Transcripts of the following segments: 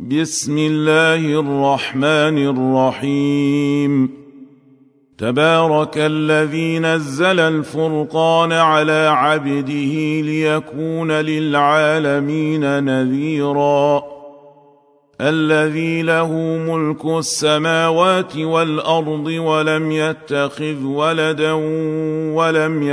بسم الله الرحمن الرحيم. تبارك الذي نزل الفرقان على عبده ليكون للعالمين نذيرا. الذي له ملك السماوات والأرض ولم يتخذ ولدا ولم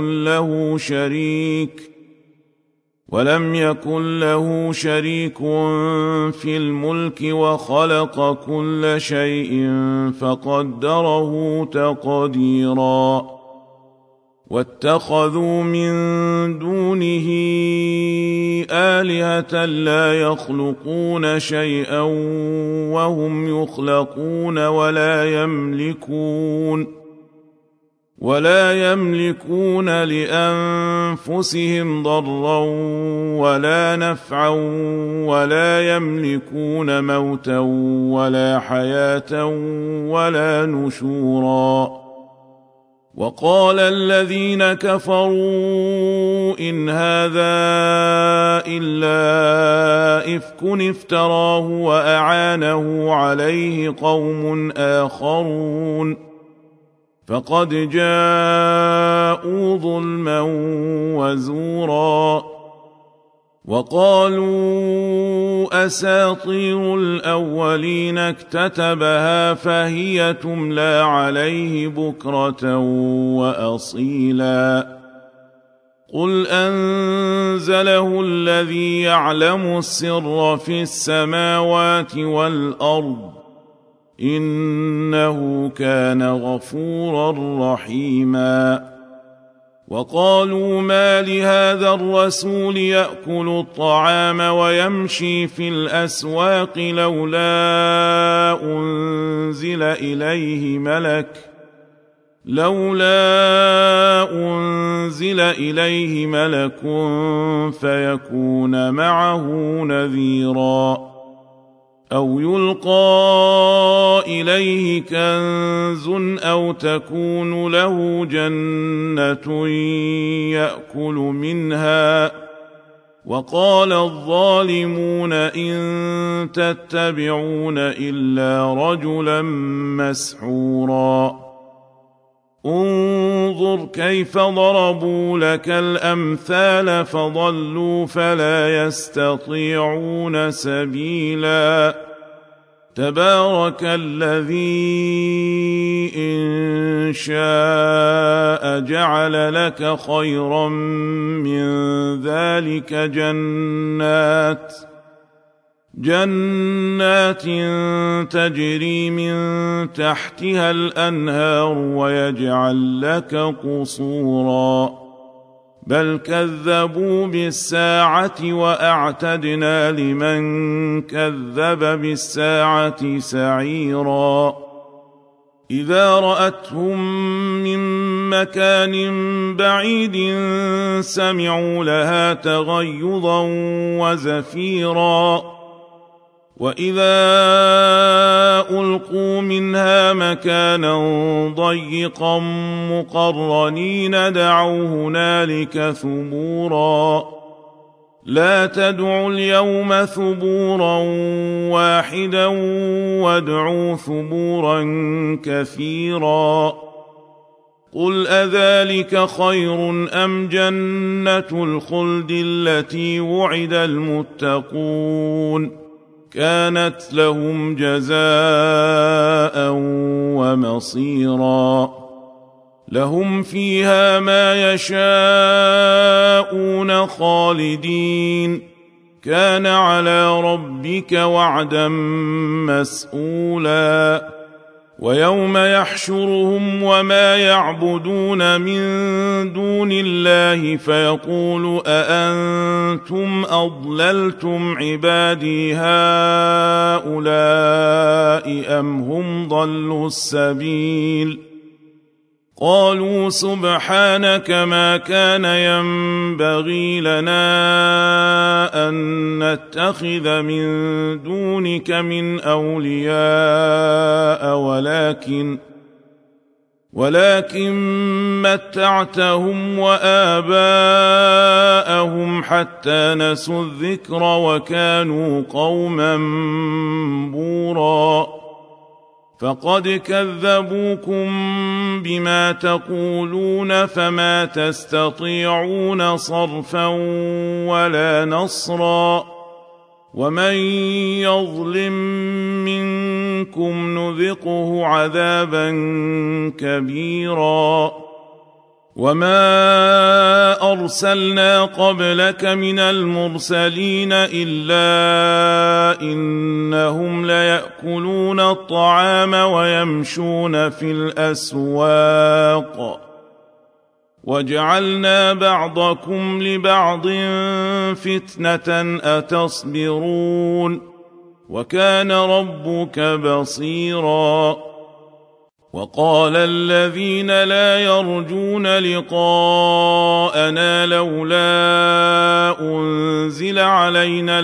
يكن له شريك في الملك وخلق كل شيء فقدره تقديرا. واتخذوا من دونه آلهة لا يخلقون شيئا وهم يخلقون ولا يملكون لأنفسهم ضرا ولا نفعا ولا يملكون موتا ولا حياة ولا نشورا. وقال الذين كفروا إن هذا إلا إفك افتراه وأعانه عليه قوم آخرون فقد جاءوا ظلما وزورا. وقالوا أساطير الأولين اكتتبها فهي تملى عليه بكرة وأصيلا. قل أنزله الذي يعلم السر في السماوات والأرض إنه كان غفورا رحيما. وقالوا ما لهذا الرسول يأكل الطعام ويمشي في الأسواق لولا أنزل إليه ملك فيكون معه نذيرا. أو يلقى إليه كنز أو تكون له جنة يأكل منها. وقال الظالمون إن تتبعون إلا رجلا مسحورا. انظر كيف ضربوا لك الأمثال فضلوا فلا يستطيعون سبيلا. تبارك الذي إن شاء جعل لك خيرا من ذلك جنات تجري من تحتها الأنهار ويجعل لك قصورا. بل كذبوا بالساعة وأعتدنا لمن كذب بالساعة سعيرا. إذا رأتهم من مكان بعيد سمعوا لها تغيظا وزفيرا. وإذا ألقوا منها مكانا ضيقا مقرنين دعوا هنالك ثبورا. لا تدعوا اليوم ثبورا واحدا وادعوا ثبورا كثيرا. قل أذلك خير أم جنة الخلد التي وعد المتقون كانت لهم جزاء ومصيرا. لهم فيها ما يشاءون خالدين كان على ربك وعدا مسئولا. ويوم يحشرهم وما يعبدون من دون الله فيقول أأنتم أضللتم عبادي هؤلاء أم هم ضلوا السبيل. قالوا سبحانك ما كان ينبغي لنا أن نتخذ من دونك من أولياء ولكن متعتهم وآباءهم حتى نسوا الذكر وكانوا قوما بورا فقد كذبوكم بما تقولون فما تستطيعون صرفا ولا نصرا ومن يظلم منكم نذقه عذابا كبيرا وما أرسلنا قبلك من المرسلين إلا إنهم ليأكلون الطعام ويمشون في الأسواق وجعلنا بعضكم لبعض فتنة أتصبرون وكان ربك بصيرا وقال الذين لا يرجون لقاءنا لولا أنزل علينا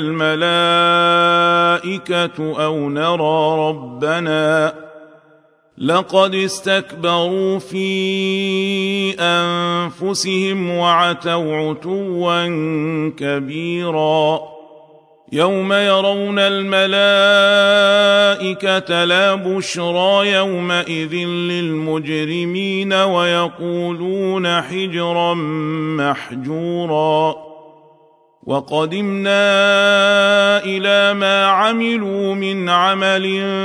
الملائكة أو نرى ربنا لقد استكبروا في أنفسهم وعتوا عتوا كبيرا يوم يرون الملائكة لا بشرى يومئذ للمجرمين ويقولون حجرا محجورا وقدمنا إلى ما عملوا من عمل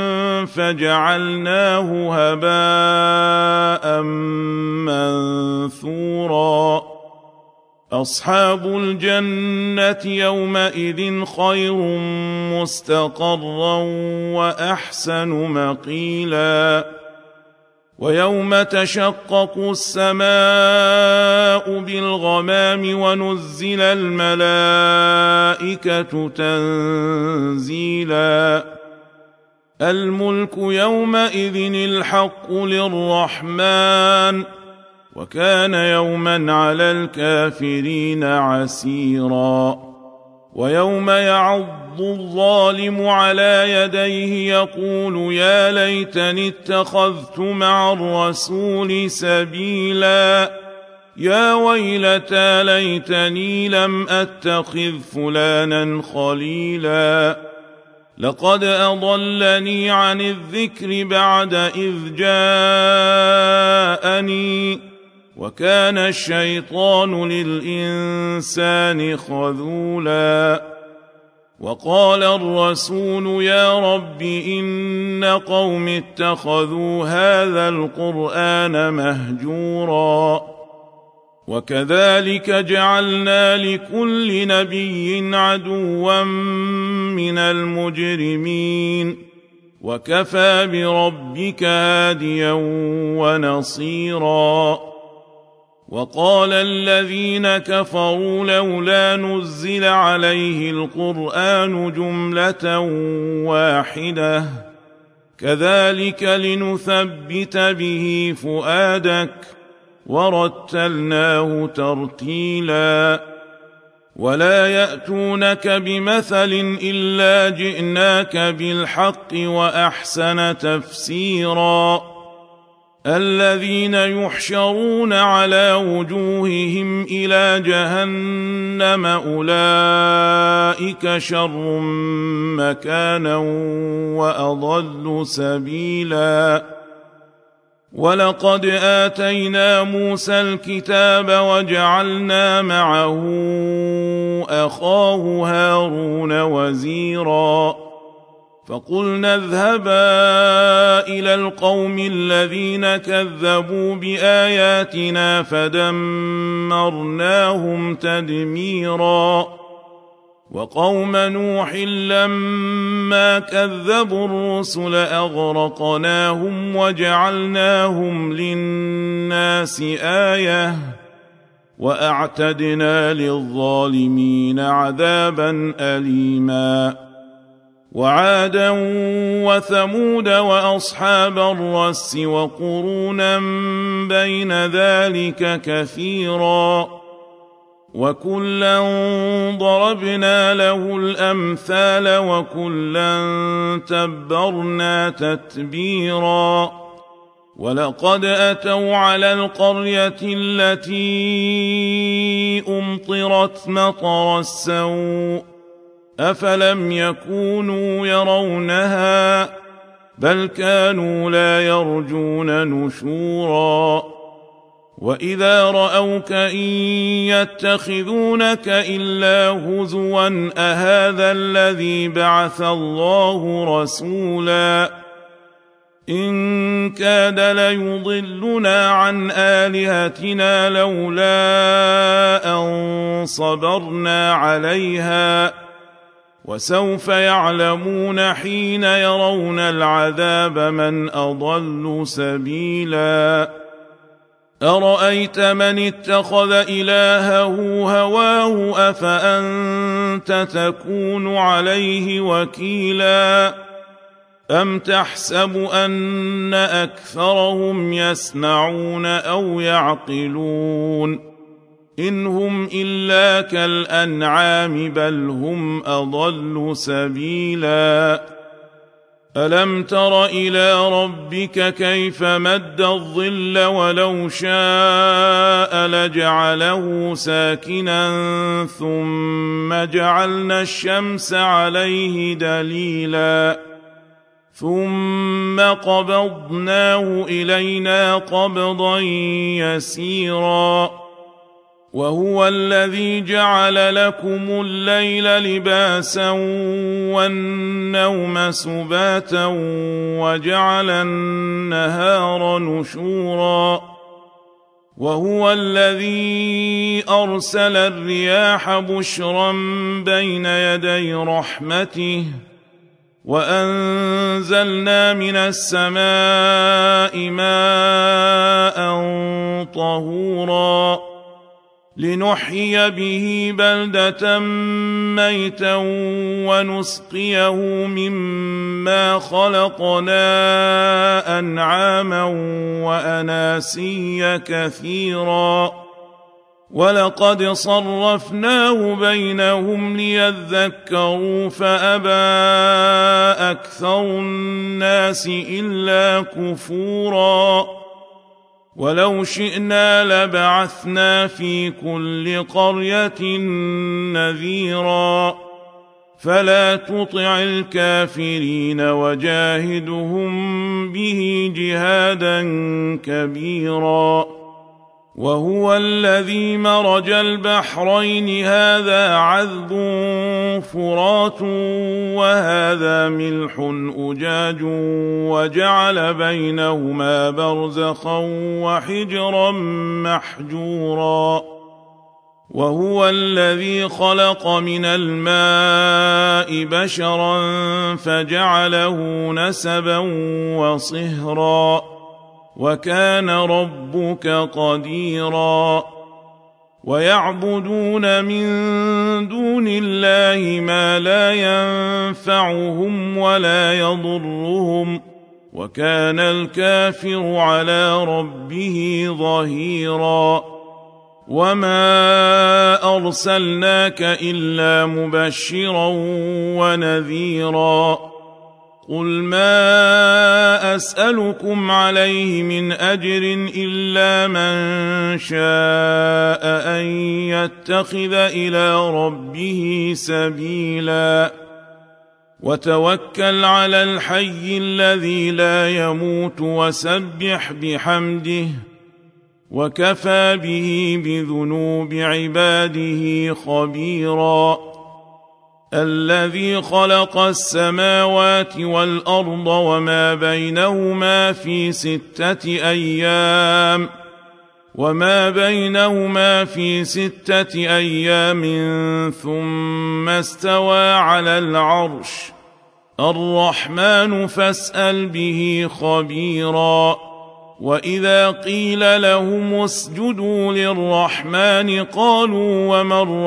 فجعلناه هباء منثورا أصحاب الجنة يومئذ خير مستقرا وأحسن مقيلا ويوم تشقق السماء بالغمام ونزل الملائكة تنزيلا الملك يومئذ الحق للرحمن وكان يوما على الكافرين عسيرا ويوم يعض الظالم على يديه يقول يا ليتني اتخذت مع الرسول سبيلا يا ويلتى ليتني لم أتخذ فلانا خليلا لقد أضلني عن الذكر بعد إذ جاءني وكان الشيطان للإنسان خذولا وقال الرسول يا رب إن قوم اتخذوا هذا القرآن مهجورا وكذلك جعلنا لكل نبي عدوا من المجرمين وكفى بربك هاديا ونصيرا وقال الذين كفروا لولا نزل عليه القرآن جملة واحدة كذلك لنثبت به فؤادك ورتلناه ترتيلا ولا يأتونك بمثل إلا جئناك بالحق وأحسن تفسيرا الذين يحشرون على وجوههم إلى جهنم أولئك شر مكانا وأضل سبيلا ولقد آتينا موسى الكتاب وجعلنا معه أخاه هارون وزيرا فقلنا اذهبا إلى القوم الذين كذبوا بآياتنا فدمرناهم تدميرا وقوم نوح لما كذبوا الرسل أغرقناهم وجعلناهم للناس آية وأعتدنا للظالمين عذابا أليما وعادا وثمود وأصحاب الرس وقرونا بين ذلك كثيرا وكلا ضربنا له الأمثال وكلا تبرنا تتبيرا ولقد أتوا على القرية التي أمطرت مطر السوء أفلم يكونوا يرونها بل كانوا لا يرجون نشورا وإذا رأوك إن يتخذونك إلا هزوا أهذا الذي بعث الله رسولا إن كاد ليضلنا عن آلهتنا لولا أن صبرنا عليها وسوف يعلمون حين يرون العذاب من أضل سبيلا أرأيت من اتخذ إلهه هواه أفأنت تكون عليه وكيلا أم تحسب أن أكثرهم يسمعون أو يعقلون إن هم إلا كالأنعام بل هم أضل سبيلا ألم تر إلى ربك كيف مد الظل ولو شاء لجعله ساكنا ثم جعلنا الشمس عليه دليلا ثم قبضناه إلينا قبضا يسيرا وهو الذي جعل لكم الليل لباسا والنوم سباتا وجعل النهار نشورا وهو الذي أرسل الرياح بشرا بين يدي رحمته وأنزلنا من السماء ماء طهورا لنحيي به بلدة ميتا ونسقيه مما خلقنا أنعاما وأناسيا كثيرا ولقد صرفناه بينهم ليذكروا فأبى أكثر الناس إلا كفورا ولو شئنا لبعثنا في كل قرية نذيرا فلا تطع الكافرين وجاهدهم به جهادا كبيرا وهو الذي مرج البحرين هذا عذب فرات وهذا ملح أجاج وجعل بينهما برزخا وحجرا محجورا وهو الذي خلق من الماء بشرا فجعله نسبا وصهرا وكان ربك قديرا ويعبدون من دون الله ما لا ينفعهم ولا يضرهم وكان الكافر على ربه ظهيرا وما أرسلناك إلا مبشرا ونذيرا قل ما أسألكم عليه من أجر إلا من شاء أن يتخذ إلى ربه سبيلا وتوكل على الحي الذي لا يموت وسبح بحمده وكفى به بذنوب عباده خبيرا الذي خلق السماوات والأرض وما بينهما في 6 أيام ثم استوى على العرش الرحمن فاسأل به خبيرا وإذا قيل لهم اسجدوا للرحمن قالوا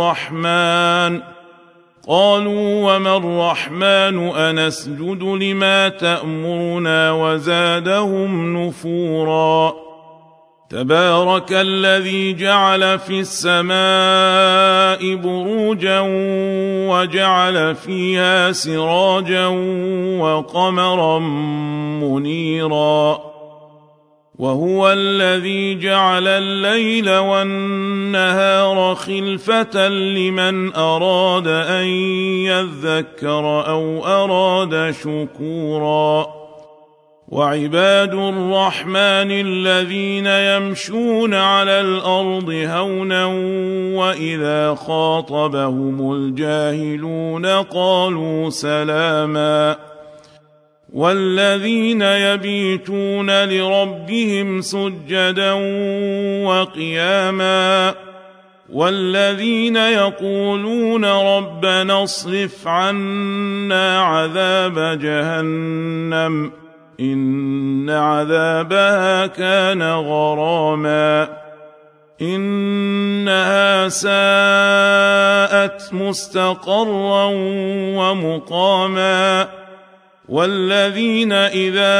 وما الرحمن أنسجد لما تأمرنا وزادهم نفورا تبارك الذي جعل في السماء بروجا وجعل فيها سراجا وقمرا منيرا وهو الذي جعل الليل والنهار خلفة لمن أراد أن يذكر أو أراد شكورا وعباد الرحمن الذين يمشون على الأرض هونا وإذا خاطبهم الجاهلون قالوا سلاما والذين يبيتون لربهم سجدا وقياما والذين يقولون ربنا اصرف عنا عذاب جهنم إن عذابها كان غراما إنها ساءت مستقرا ومقاما والذين إذا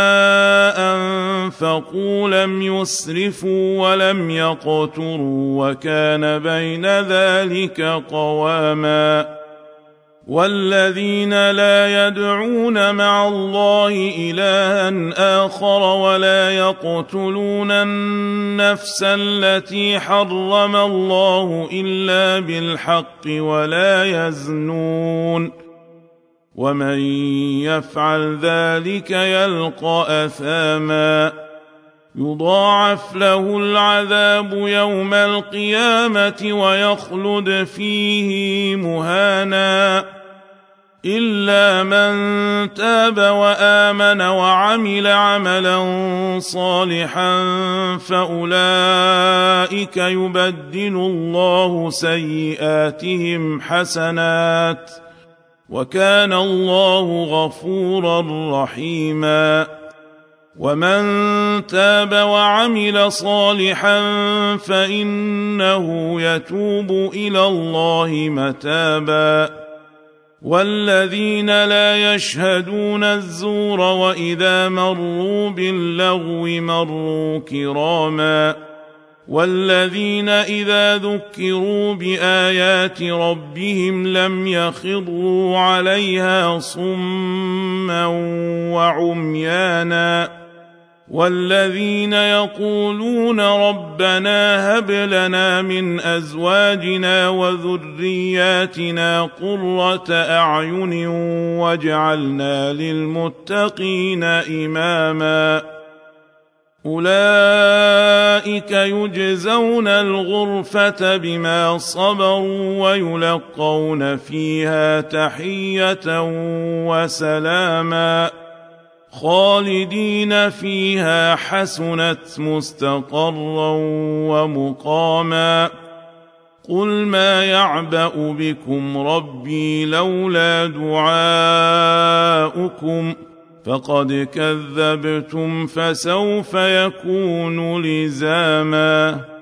أنفقوا لم يسرفوا ولم يقتروا وكان بين ذلك قواما والذين لا يدعون مع الله إلها آخر ولا يقتلون النفس التي حرم الله إلا بالحق ولا يزنون ومن يفعل ذلك يلقى أثاما يضاعف له العذاب يوم القيامة ويخلد فيه مهانا إلا من تاب وآمن وعمل عملا صالحا فأولئك يبدل الله سيئاتهم حسنات وكان الله غفورا رحيما ومن تاب وعمل صالحا فإنه يتوب إلى الله متابا والذين لا يشهدون الزور وإذا مروا باللغو مروا كراما والذين إذا ذكروا بآيات ربهم لم يخروا عليها صما وعميانا والذين يقولون ربنا هب لنا من أزواجنا وذرياتنا قرة أعين واجعلنا للمتقين إماما أولئك يجزون الغرفة بما صبروا ويلقون فيها تحية وسلاما خالدين فيها حسنت مستقرا ومقاما قل ما يعبأ بكم ربي لولا دعاؤكم فقد كذبتم فسوف يكون لزاما